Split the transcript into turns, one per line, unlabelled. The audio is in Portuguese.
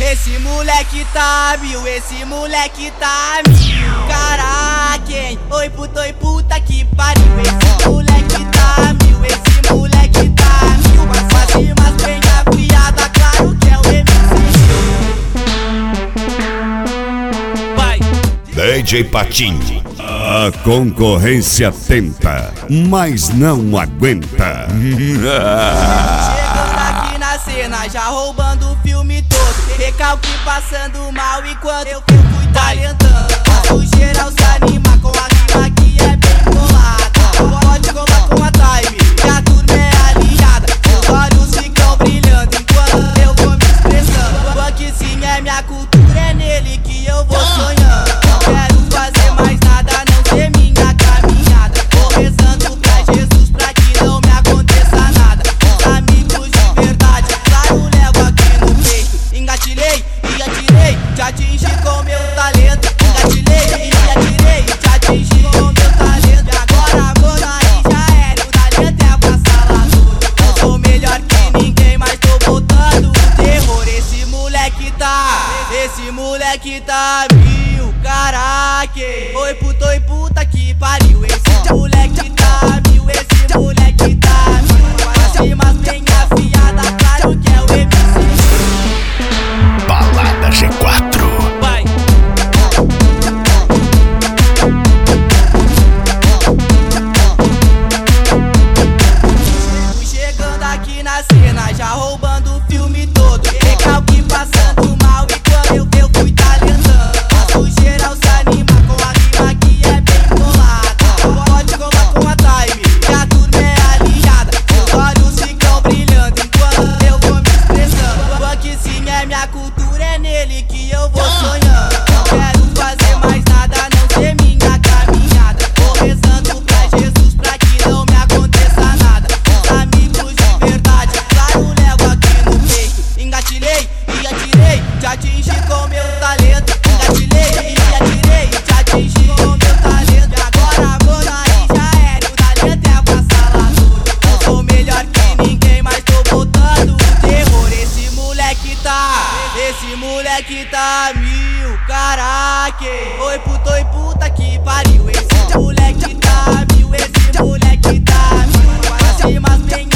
Esse moleque tá mil, esse moleque tá mil. Caraca, hein? Oi puta que pariu. Esse moleque tá mil, esse moleque tá mil. Mas faz rimas bem afiada, claro que é o MC. Vai!
DJ Patinho, a concorrência tenta, mas não aguenta.
Chegando aqui na cena, já roubando o filme todo. Recalque passando mal enquanto eu fui talentando. Faço geral se anima com a rima que é bem bolada. Pode colar com a time, que a turma é aliada. Os olhos ficam brilhando enquanto eu vou me expressando. Funk sim é minha cultura, é nele que eu vou sonhando. Não quero fazer mais nada, a não ser minha caminhada. Vou rezando pra Jesus pra que não me aconteça nada. Os amigos de verdade, claro, levo aqui no peito. Engatilhei e atirei, te atingi com meu talento. Engatilhei e atirei, te atingi com meu talento. E agora vou daí, já era, o talento é avassalador. Eu sou melhor que ninguém, mas tô botando o terror. Esse moleque tá mil, caraca. Oi puta que pariu. Esse moleque tá mil, esse moleque tá mil. Para rimas bem afiada, claro que é o MC.
Balada G4.
Vai! Chegando aqui na cena, já roubando o filme todo. Recalque passando mal enquanto eu fui talentando. Faço geral se anima com a rima que é bem bolada. Pode colar com a time, que a turma é aliada. Os olhos ficam brilhando enquanto eu vou me expressando. Funk sim é minha cultura, é nele que eu vou sonhando. Não quero fazer mais nada, a não ser minha caminhada. Vou rezando pra Jesus pra que não me aconteça nada. Os amigos de verdade, claro, levo aqui no peito. Engatilhei e atirei, te atingi com meu talento. Engatilhei e atirei, te atingi com meu talento. E agora vou daí, já era, o talento é avassalador. Eu sou melhor que ninguém, mas tô botando o terror. Esse moleque tá mil, caraca. Oi puta que pariu. Esse moleque tá mil, esse moleque tá mil. Para rimas bem